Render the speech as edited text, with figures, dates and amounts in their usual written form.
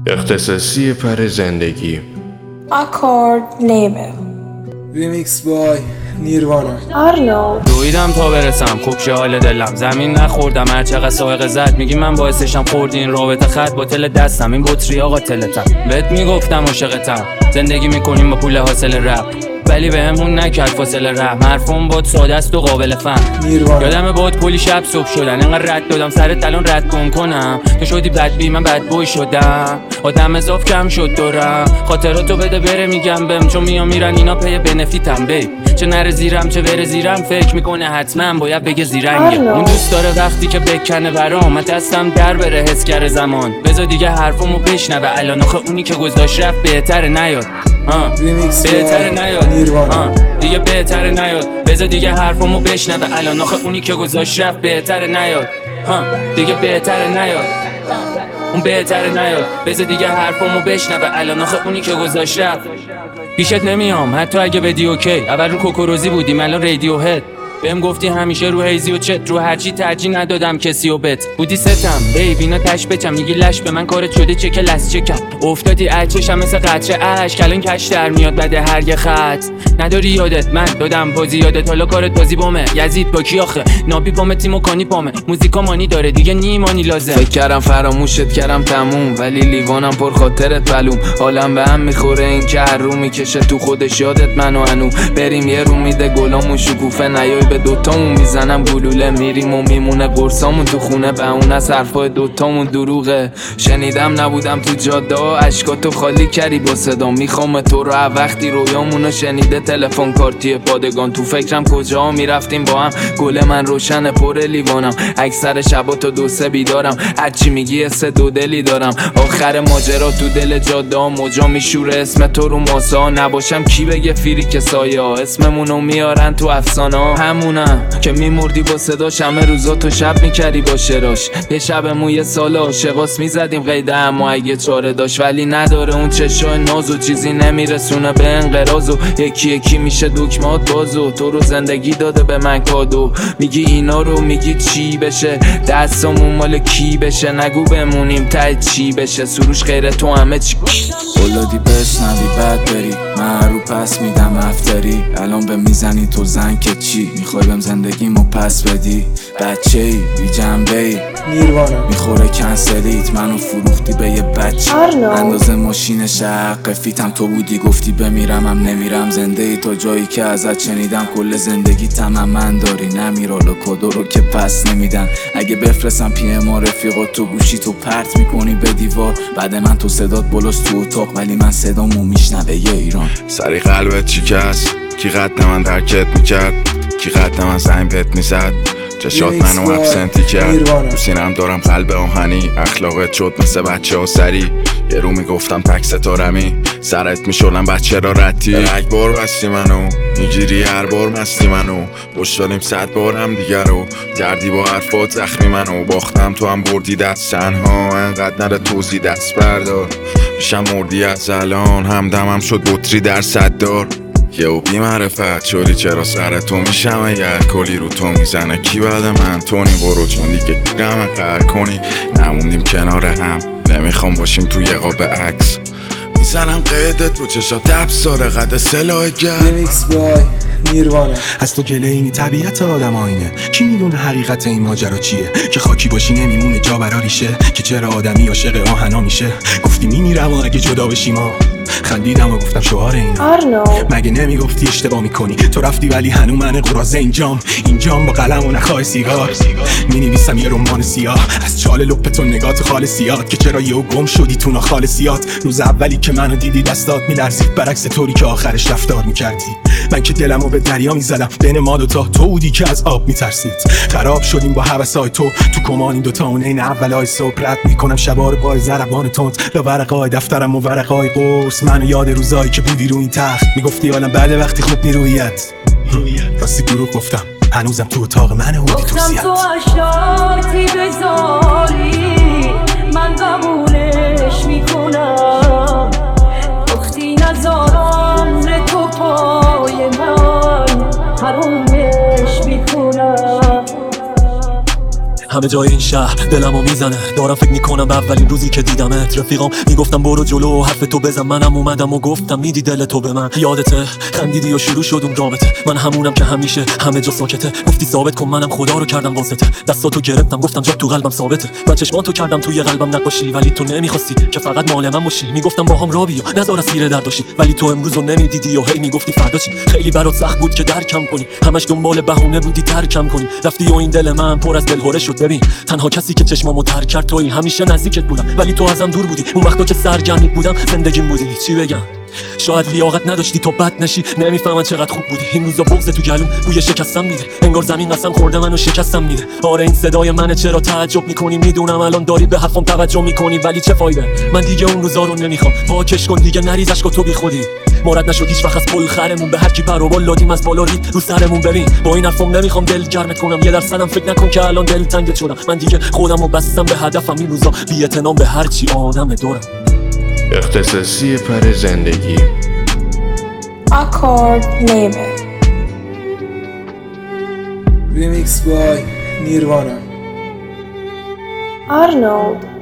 اختصاصی پر زندگی اکورد لیبل ریمیکس بای نیروانا. آرنو دویدم تا برسم خوب شه حال دلم، زمین نخوردم هر چقدر سائق زد میگی من باعثشم خوردی این رابطه خط با تل دستم این بطری آقا تلتم بهت میگفتم عاشقتم زندگی میکنیم با پول حاصل رپ ولی بهمون نکرد فاصله رحم حرفم بود ساده است و قابل فهم یادم بود کلی شب صبح شدن اینقدر رد دادم سرت الان رد کنم تو شدی بد بی من بد بوی شدم آدم اضاف کم شد دورم خاطراتو بده بره میگم بهم چون میام میرن اینا پی بنفیتم بی چه نره زیرم چه بره زیرم فکر میکنه حتما باید بگه زیرنگه اون دوست داره وقتی که بکنه برام من دستم در بره حس کرده زمان بذار دیگه حرفمو بشنوه الان آخه اونی که گذاشت رفت بهتره نیاد بهتره نیاد دیگه بهتره نیاد بذار دیگه حرفمو بشنوه الان آخه اونی که گذاشت رفت بهتره نیاد دیگه بهتره نیاد اون بهتره نیاد بذار دیگه حرفمو بشنوه الان آخه اونی که گذاشت رفت پیشت نمیام حتی اگه بدی اوکی اول رو کوکوروزی بودیم الان رادیو هد بهم گفتی همیشه رو هیزی و چت رو هرچی ترجیح ندادم کسی و بت بودی ستم بینا تش بچم میگی لش به من کارت شده چک لس چکم افتادی اچشم مثل قطره اش کلان کش در میاد بده هر یه خط نداری یادت من دادم بازی یادت حالا کارت بازی بامه یزید با کی آخه نابی پامه تیمو کانی پامه موزیکا مانی داره دیگه نیمانی لازم فکر کردم فراموشت کردم تموم ولی لیوانم پر خاطرت بلوم حالم به هم میخوره این که هر رو میکشه تو خودش یادت منو انو بریم یه رو میده گلامون شکوفه نیای به دوتامون میزنم گلوله میریم و میمونه قرصامون تو خونه به اون از حرفای دوتامون دروغه شنیدم نبودم تو جاده اشکاتو خالی کردی با صدا میخوام تو رو وقتی رویامونو شنیده تلفن کارتی پادگان تو فکرم کجا میرفتیم با هم گل من روشن پر لیوانم اکثر شبا تا 2-3 بیدارم هرچی میگی سه دو دلی دارم آخر ماجرا تو دل جاده موجا میشوره اسم تو رو ماسا نباشم کی بگه فیری که سایه اسممونو میارن تو افسانه همونم که میمردی با صداش همه روزا تو شب میکردی با شراش یه شب موی سال عاشقاس میزدیم قیده اما اگه چاره داشت ولی نداره اون چشای ناز و چیزی نمیرسونه به انقراض و یکی یکی میشه دکمات بازو تو رو زندگی داده به من کادو میگی اینا رو میگی چی بشه دستمون مال کی بشه نگو بمونیم ته چی بشه سروش غیر تو همه چی اولادی بشنوی بعد بری من رو پس میدم افتری الان به میزنی تو زن که چی میخوای بهم زندگیمو پس بدی بچه ای بی جنبه ای نیروانا. میخوره کنسلیت منو فروختی به یه بچه اندازه ماشین شق فیتم تو بودی گفتی بمیرم هم نمیرم زنده ای تا جایی که ازت شنیدم کل زندگی تمام من داری نمیرال و کدو رو که پس نمیدن اگه بفرستم پی ام رفیقات تو گوشی تو پرت میکنی به دیوار بعد من تو صدات بلوز تو اتاق ولی من صدامو میشنوه یه ایران سری قلبت شکست کی قد من درکت میکرد کی قد من زنگ بهت میزد چشات منو ابسنتی کرد تو سینم دارم قلب آهنی اخلاقت شد مثل بچه ها سری یه رو میگفتم تک ستارمی سرت میشدم بچه را رتی یک بار بستی منو میگیری هر بار مستی منو پشت دادیم 100 بار هم دیگر رو کردی با حرفات زخمی منو باختم تو هم بردی دست تنها انقدر نره توزی دست بردار میشم مردی از الان همدمم شد بطری در 100 دار یهو بی معرفت شدی چرا سر تو میشم اگر کلی رو تو میزنه کی بعد من تونی برو چون دیگه گیرم قهر کنی نموندیم کنار هم نمیخوام باشیم تو یه قاب عکس میزنم قیدت رو چشات دبساره قد سلاح گرد ریمیکس بای نیروانا. از تو گله اینی طبیعت آدم آینه کی میدونه حقیقت این ماجرا چیه که خاکی باشی نمیمونه جا برا ریشه که چرا آدمی عاشق آهنا میشه گفتی میمیرم و اگه جدا بشیم خندیدم و گفتم شعار اینا آرنو مگه نمیگفتی اشتباه میکنی تو رفتی ولی هنو من قرازه اینجام با قلم و نخواه سیگار مینویسم یه رمان سیاه از چال لپتون نگات خالصیات که چرا یهو گم شدی تو ناخالصیات روز اولی که منو دیدی دستات میلرزید برعکس طوری که آخرش رفتار میکردی من که دلمو به دریا میزدم بین ما دوتا تو بودی که از آب میترسید خراب شدیم با هوسای تو کمان این دوتا اون این اولای صبح رد میکنم شبا رو با ضربان تند لا ورقای دفترم و ورقای قرص منو یاد روزایی که بودی رو این تخت میگفتی حالا بعد وقتی خوب نیرویت راستی دروغ گفتم هنوزم تو اتاق من هودی تو سیت تو اشارتی بذاری من قبولش میکنم وقتی نذارم تو پای من حرومش میکنم همه جای این شهر دلمو میزنه. دارم فکر میکنم به اولین روزی که دیدمت. رفیقام میگفتم برو جلو حرف تو بزن، منم اومدم و گفتم میدی دل تو به من. یادته خندیدی و شروع شد اون رابطه، من همونم که همیشه همه جا ساکته. گفتی ثابت کن منم خدا رو کردم واسطه، دستاتو گرفتم گفتم جا تو قلبم ثابته. و چشماتو کردم توی قلبم نقاشی، ولی تو نمیخواستی که فقط مال من باشی. میگفتم با هم را بیا نذار اسیر درد باشی، ولی تو امروزو نمیدیدی و هی میگفتی فردا چی. خیلی برات سخت بود که درکم کنی، همش دنبال بهونه بودی ترکم کنی. رفتی و این دل من پر از دلهوره شد. ببین تنها کسی که چشمامو تر کرد تویی. همیشه نزدیکت بودم ولی تو ازم دور بودی. اون وقتا که سرگرمی بودم زندگیم بودی. چی بگم شاید لیاقت نداشتی تو بد نشی، نمیفهمن چقدر خوب بودی. این روزا بغض تو گلوم بوی شکستم میده، انگار زمین قسم خورده منو شکستم میده. آره این صدای منه، چرا تعجب میکنی؟ میدونم الان داری به حرفم توجه میکنی، ولی چه فایده؟ من دیگه اون روزا رو نمیخوام. پاکش کن دیگه نریز اشکا تو بی خودی. مراد نشد هیچ وقت از پل خرمون، به هر کی پر و بال دادیم از بالا رید رو سرمون. ببین با این حرفم نمیخوام دل گرمت کنم، یه درصدم فکر نکن که الان دل تنگت شدم. من دیگه خودمو بستم به هدفم، این روزا بی‌اعتنام به هر چی آدم دورم. اختصاصی پر زندگی Accord Label. Remix by Nirvana. Arnold